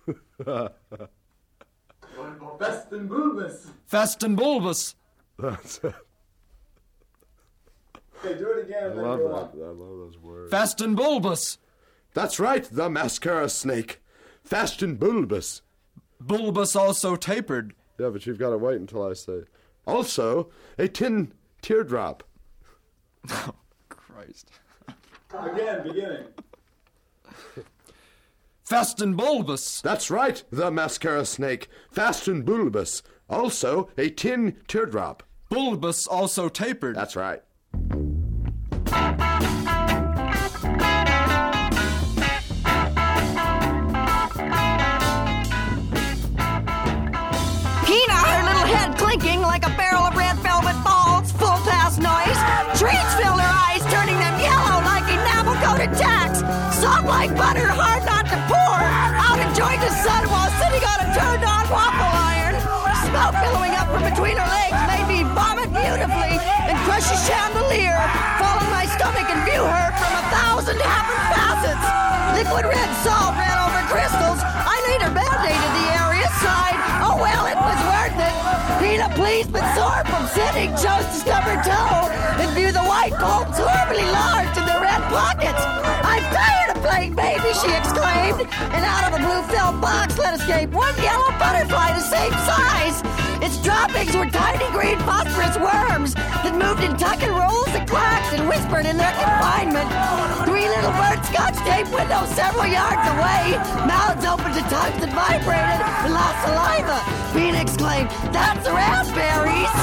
Fast and bulbous. Fast and bulbous. That's it. Okay, do it again. I love that. I love those words. Fast and bulbous. That's right, the mascara snake. Fast and bulbous. Bulbous also tapered. Yeah, but you've got to wait until I say. Also, a tin teardrop. Oh, Christ. Again, beginning. Fast and bulbous. That's right, the mascara snake. Fast and bulbous. Also, a tin teardrop. Bulbous also tapered. That's right. Peanut, her little head clinking like a barrel of red velvet balls, full pass noise. Treats filled her eyes, turning them yellow like enamel-coated tacks. Soft like butter, hard not to pour. Out enjoying the sun while sitting on a turned-on waffle iron. Smoke billowing up from between her legs made me vomit beautifully and crush a chandelier. Fall on my stomach and view her from 1,000 different facets. Liquid red salt ran over crystals. I later band-aided the area, sighed. Oh well, it was worth it. Peanut, pleased but sore from sitting, chose to stub her toe and view the white bulbs horribly large in the red pockets. I'm tired of playing baby, she exclaimed, and out of a blue felt box let escape one yellow butterfly the same size. Its droppings were tiny green phosphorus worms that moved in tuck and rolls and quacked and whispered in their confinement. Three little bird scotch tape windows several yards away, mouths open to tongues that vibrated and lost saliva. Bean exclaimed, "That's raspberries!"